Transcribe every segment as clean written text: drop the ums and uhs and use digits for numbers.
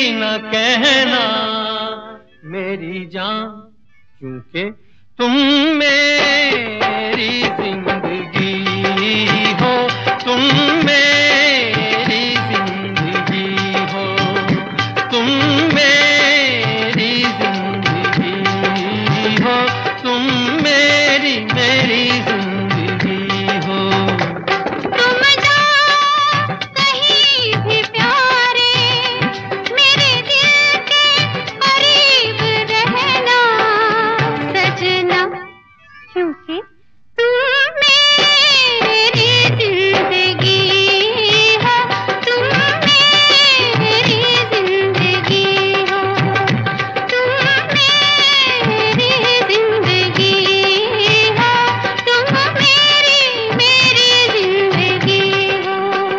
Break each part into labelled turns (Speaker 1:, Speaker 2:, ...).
Speaker 1: न कहना मेरी जान, क्योंकि तुम मेरी जिंदगी हो, तुम मेरी जिंदगी हो, तुम मेरी जिंदगी हो, तुम मेरी मेरी जिंदगी हो।
Speaker 2: तुम जाओ कहीं भी प्यारे, मेरे दिल के करीब रहना सजना, क्योंकि तुम मेरी जिंदगी हो, तुम मेरी जिंदगी हो, तुम मेरी जिंदगी हो, तुम मेरी जिंदगी हो।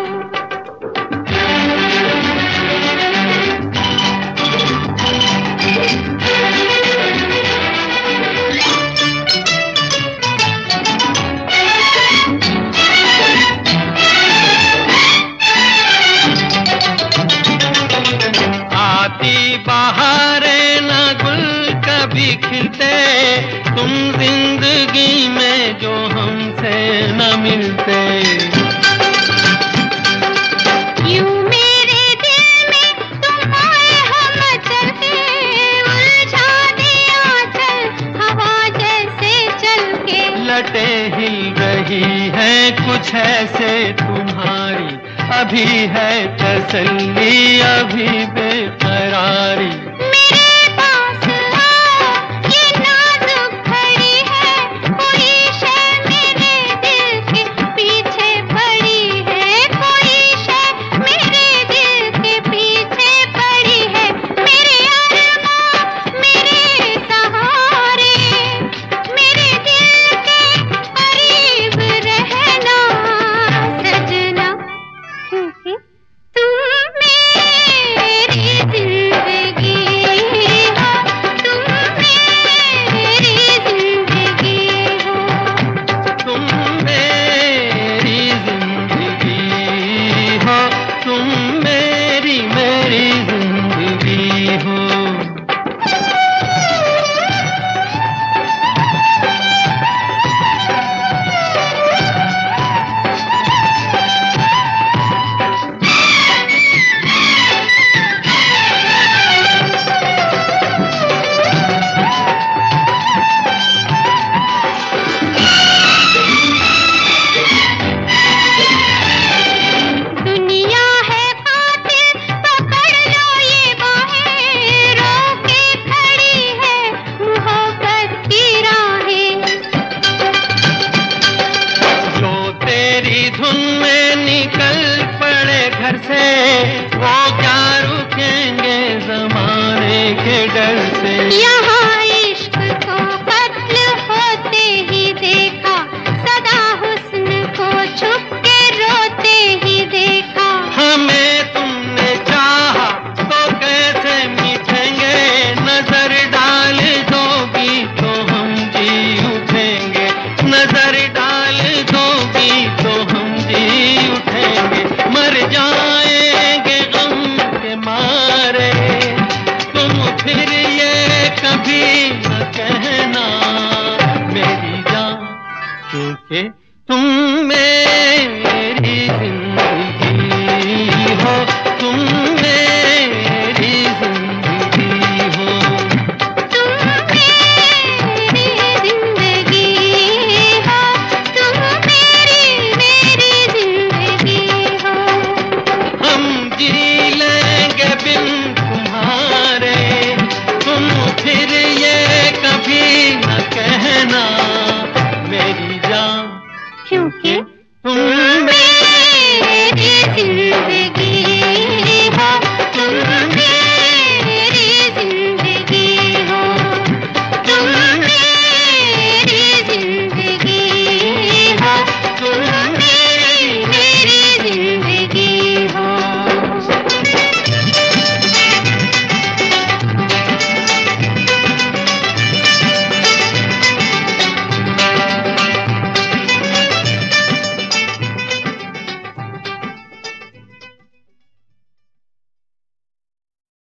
Speaker 1: आती बहारें न गुल कभी खिलते, तुम जिंदगी में जो हमसे न मिलते।
Speaker 2: यूं मेरे दिल में तुम आए हम चलते, उलझा दिया चल हवा जैसे चल के।
Speaker 1: लटें हिल रही है कुछ ऐसे तुम्हारी, अभी है तसल्ली अभी बेकरारी।
Speaker 2: मेरे पास आओ ये नाजुक घड़ी है, कोई शय मेरे दिल के पीछे पड़ी है, कोई शय मेरे दिल के पीछे पड़ी है। मेरे अरमां मेरे सहारे, मेरे दिल के करीब रहना सजना, क्योंकि तुम मेरी जिंदगी हो, तुम मेरी जिंदगी हो।
Speaker 1: तुम मेरी जिंदगी हो, तुम मेरी मेरी जिंदगी हो।
Speaker 2: दुनिया है कातिल पकड़ लो ये बाहें, रोके खड़ी है मोहब्बत की राहें।
Speaker 1: जो तेरी धुन में निकल पड़े घर से, वो क्या रुकेंगे जमाने के डर से।
Speaker 2: यहाँ इश्क को कत्ल होते ही देखा, सदा हुस्न को छुप के रोते ही देखा।
Speaker 1: हमें तुमने चाहा तो कैसे मिटेंगे, नजर डाल दोगी तो हम जी उठेंगे, नजर डाल दोगी तो हम जी उठेंगे। मर जाएंगे गम के मारे, तुम फिर ये कभी न कहना मेरी जान, क्योंकि तुम मेरी जिंदगी हो, तुम मेरी जिंदगी हो।
Speaker 2: तुम मेरी जिंदगी हो, तुम मेरी जिंदगी हो।
Speaker 1: हम जी लेंगे बिन तुम्हारे, तुम फिर ये कभी न कहना मेरी जान,
Speaker 2: क्योंकि
Speaker 1: तुम
Speaker 2: मेरी